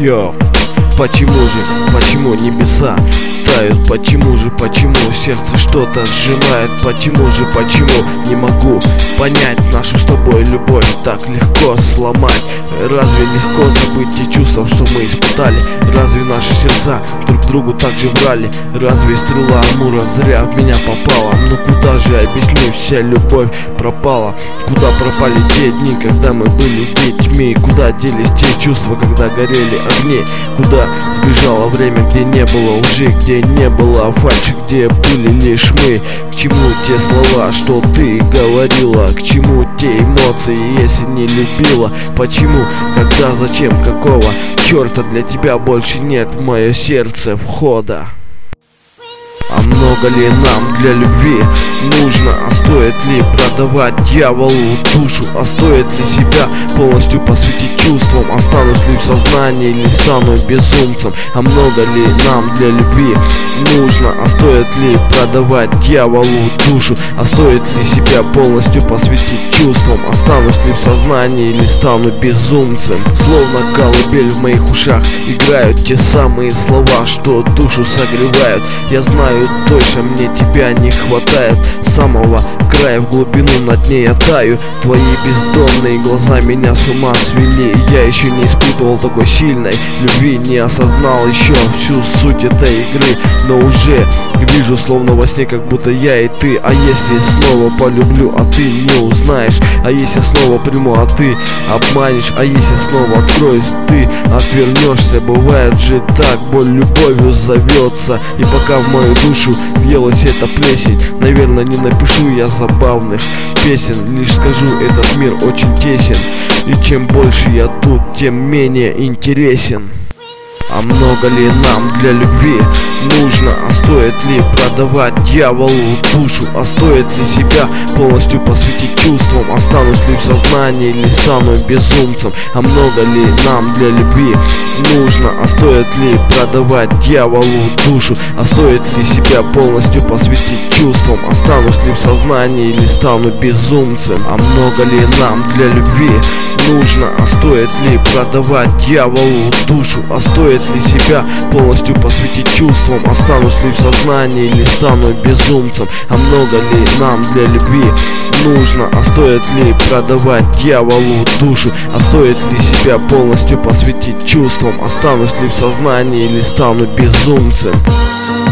Йо, почему небеса тают? Почему сердце что-то сжимает? Почему не могу понять нашу с тобой любовь так легко сломать? Разве легко забыть те чувства, что мы испытали? Разве наши сердца друг другу так же врали? Разве стрела Амура зря в меня попала? Ну куда же, объясни, вся любовь пропала? Куда пропали те дни, когда мы были детьми? Куда делись те чувства, когда горели огни? Куда сбежало время, где не было лжи, где не было фальши, где были лишь мы? К чему те слова, что ты говорила? К чему те эмоции, если не любила? Почему, когда, зачем, какого черта для тебя больше нет в мое сердце входа? А много ли нам для любви нужно? А стоит ли продавать дьяволу душу? А стоит ли себя полностью посвятить чувствам? Останусь ли в сознании или стану безумцем? А много ли нам для любви нужно? А стоит ли продавать дьяволу душу? А стоит ли себя полностью посвятить чувствам? Останусь ли в сознании или стану безумцем? Словно колыбель в моих ушах играют те самые слова, что душу согревают. Я знаю точно, мне тебя не хватает. С самого края в глубину на дне я таю. Твои бездонные глаза меня с ума свели. Я еще не испытывал такой сильной любви, не осознал еще всю суть этой игры, но уже вижу словно во сне, как будто я и ты. А если снова полюблю, а ты не узнаешь? А если снова приму, а ты обманешь? А если снова откроюсь, ты отвернешься? Бывает же так, боль любовью зовется. И пока в мою душу въелась эта плесень, наверное, не напишу я забавных песен. Лишь скажу, этот мир очень тесен, и чем больше я тут, тем менее интересен. А много ли нам для любви нужно? А стоит ли продавать дьяволу душу? А стоит ли себя полностью посвятить чувствам? Останусь ли в сознании или стану безумцем? А много ли нам для любви нужно? А стоит ли продавать дьяволу душу? А стоит ли себя полностью посвятить чувствам? Останусь ли в сознании или стану безумцем? А много ли нам для любви нужно? А стоит ли продавать дьяволу душу? А стоит ли себя полностью посвятить чувствам? Останусь ли в сознании или стану безумцем? А много ли нам для любви нужно? А стоит ли продавать дьяволу душу? А стоит ли себя полностью посвятить чувствам? Останусь ли в сознании или стану безумцем?